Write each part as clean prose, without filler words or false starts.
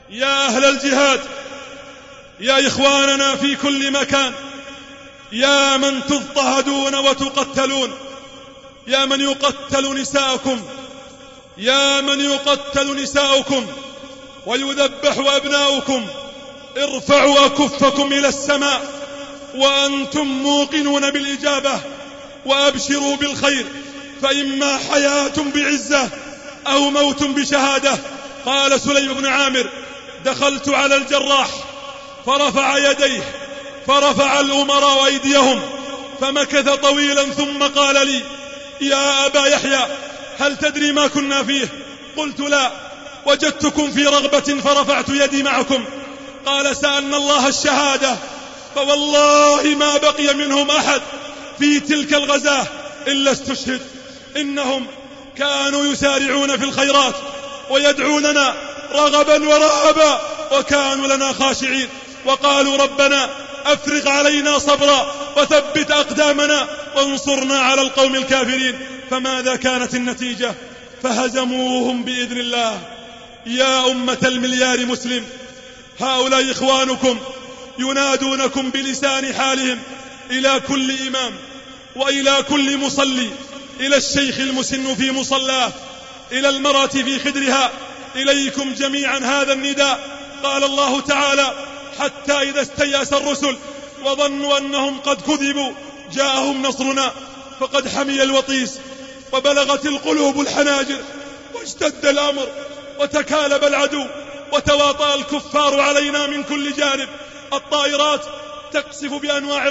يا أهل الجهاد، يا إخواننا في كل مكان، يا من تضطهدون وتقتلون، يا من يقتل نساءكم، يا من يقتل نساؤكم ويذبح أبناؤكم، ارفعوا أكفكم إلى السماء وأنتم موقنون بالإجابة، وأبشروا بالخير، فإما حياة بعزة أو موت بشهادة. قال سليم بن عامر: دخلت على الجراح فرفع يديه فرفع الأمراء أيديهم، فمكث طويلا ثم قال لي: يا أبا يحيى، هل تدري ما كنا فيه؟ قلت: لا، وجدتكم في رغبة فرفعت يدي معكم. قال: سألنا الله الشهادة، فوالله ما بقي منهم أحد في تلك الغزاة إلا استشهد. إنهم كانوا يسارعون في الخيرات ويدعوننا رغبا ورهبا، وكانوا لنا خاشعين، وقالوا: ربنا أفرغ علينا صبرا وثبت أقدامنا وانصرنا على القوم الكافرين. فماذا كانت النتيجة؟ فهزموهم بإذن الله. يا أمة المليار مسلم، هؤلاء إخوانكم ينادونكم بلسان حالهم إلى كل إمام وإلى كل مصلي، إلى الشيخ المسن في مصلاه، إلى المرأة في خدرها، إليكم جميعا هذا النداء. قال الله تعالى: حتى إذا استيأس الرسل وظنوا أنهم قد كذبوا جاءهم نصرنا فقد حمي الوطيس وبلغت القلوب الحناجر واشتد الأمر وتكالب العدو وتواطأ الكفار علينا من كل جانب. الطائرات تقصف بأنواع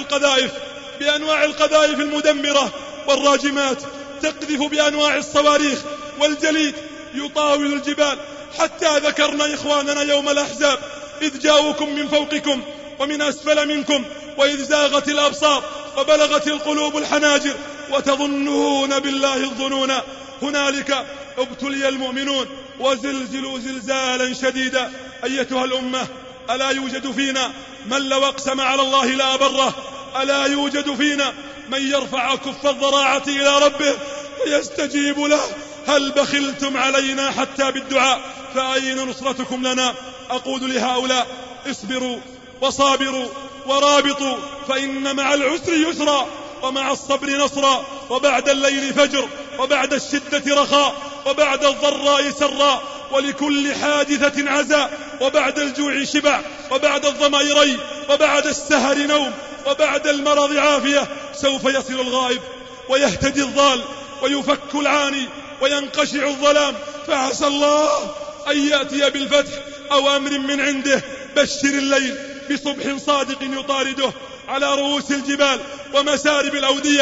القذائف المدمرة، والراجمات تقذف بأنواع الصواريخ، والجليد يطاول الجبال، حتى ذكرنا إخواننا يوم الأحزاب إذ جاءوكم من فوقكم ومن أسفل منكم، وإذ زاغت الأبصار وبلغت القلوب الحناجر وتظنون بالله الظنون. هنالك ابتلي المؤمنون وزلزلوا زلزالا شديدا. أيتها الأمة، ألا يوجد فينا من لو أقسم على الله لا أبره؟ ألا يوجد فينا من يرفع كف الضراعة إلى ربه ويستجيب له؟ هل بخلتم علينا حتى بالدعاء؟ فأين نصرتكم لنا؟ أقول لهؤلاء: اصبروا وصابروا ورابطوا، فإن مع العسر يسرا، ومع الصبر نصرا، وبعد الليل فجر، وبعد الشدة رخاء، وبعد الضراء سراء، ولكل حادثة عزاء، وبعد الجوع شبع، وبعد الظمأ ري، وبعد السهر نوم، وبعد المرض عافية. سوف يصل الغائب ويهتدي الضال ويفك العاني وينقشع الظلام، فعسى الله أن يأتي بالفتح أو أمر من عنده. بشر الليل بصبح صادق يطارده على رؤوس الجبال ومسارب الأودية،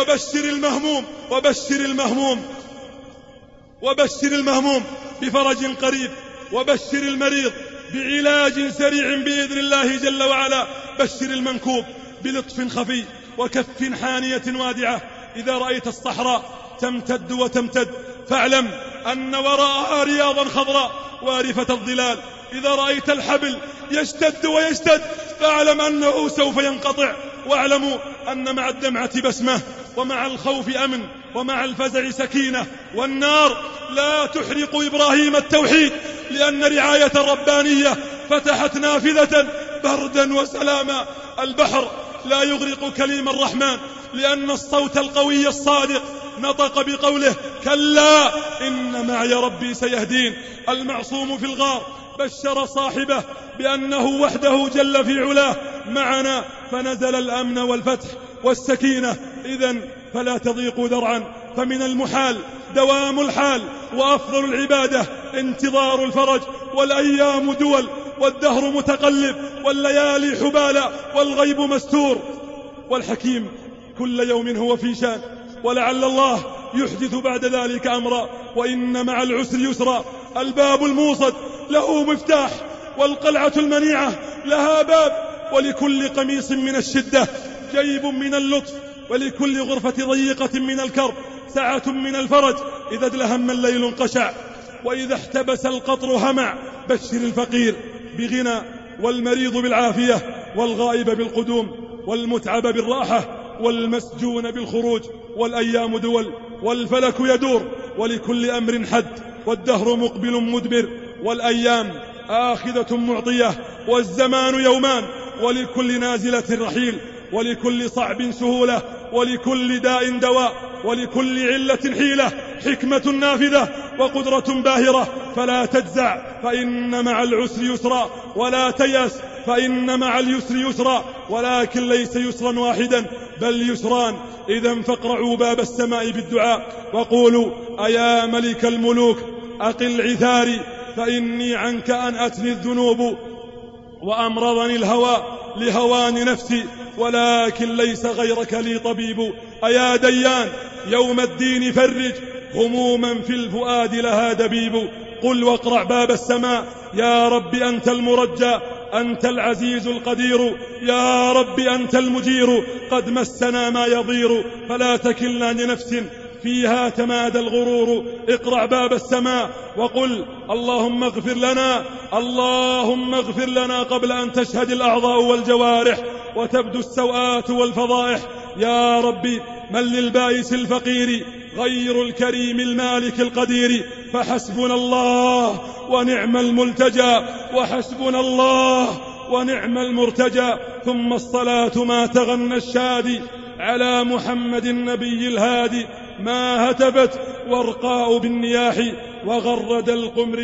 وبشر المهموم بفرج قريب، وبشر المريض بعلاج سريع بإذن الله جل وعلا. بشر المنكوب بلطف خفي وكف حانية وادعة. إذا رأيت الصحراء تمتد وتمتد فاعلم أن وراءها رياضا خضراء وارفة الظلال. إذا رأيت الحبل يشتد ويشتد فاعلم أنه سوف ينقطع. واعلموا أن مع الدمعة بسمة، ومع الخوف أمن، ومع الفزع سكينة. والنار لا تحرق إبراهيم التوحيد، لأن رعاية ربانية فتحت نافذة بردا وسلاما. البحر لا يغرق كليم الرحمن، لأن الصوت القوي الصادق نطق بقوله: كلا إن معي ربي سيهدين. المعصوم في الغار بشر صاحبه بأنه وحده جل في علاه معنا، فنزل الأمن والفتح والسكينة. إذن فلا تضيقوا ذرعا، فمن المحال دوام الحال، وأفضل العبادة انتظار الفرج. والأيام دول، والدهر متقلب، والليالي حبالا، والغيب مستور. والحكيم كل يوم هو في شان، ولعل الله يحدث بعد ذلك أمرا. وإن مع العسر يسرا. الباب الموصد له مفتاح، والقلعة المنيعة لها باب، ولكل قميص من الشدة جيب من اللطف، ولكل غرفة ضيقة من الكرب سعة من الفرج. إذا ادلهم الليل انقشع، وإذا احتبس القطر همع. بشر الفقير بغنى، والمريض بالعافية، والغائب بالقدوم، والمتعب بالراحة، والمسجون بالخروج. والأيام دول، والفلك يدور، ولكل أمر حد، والدهر مقبل مدبر. والأيام آخذة معطية، والزمان يومان، ولكل نازلة رحيل، ولكل صعب سهولة، ولكل داء دواء، ولكل علة حيلة، حكمة نافذة وقدرة باهرة. فلا تجزع فإن مع العسر يسرا، ولا تيأس فإن مع اليسر يسرا، ولكن ليس يسرا واحدا بل يسران. إذا فاقرعوا باب السماء بالدعاء وقولوا: أيا ملك الملوك أقل عثاري، فإني عنك أنأتني الذنوب وأمرضني الهوى لهوان نفسي، ولكن ليس غيرك لي طبيب. أيا ديان يوم الدين فرج هموما في الفؤاد لها دبيب. قل واقرع باب السماء: يا رب أنت المرجى، أنت العزيز القدير، يا رب أنت المجير، قد مسنا ما يضير، فلا تكلنا لنفس فيها تمادى الغرور. اقرع باب السماء وقل: اللهم اغفر لنا، اللهم اغفر لنا، قبل أن تشهد الأعضاء والجوارح وتبدو السوءات والفضائح. يا ربي من للبائس الفقير غير الكريم المالك القدير، فحسبنا الله ونعم الملتجى، وحسبنا الله ونعم المرتجى. ثم الصلاة ما تغنى الشادي على محمد النبي الهادي، ما هتفت ورقاء بالنياح وغرد القمر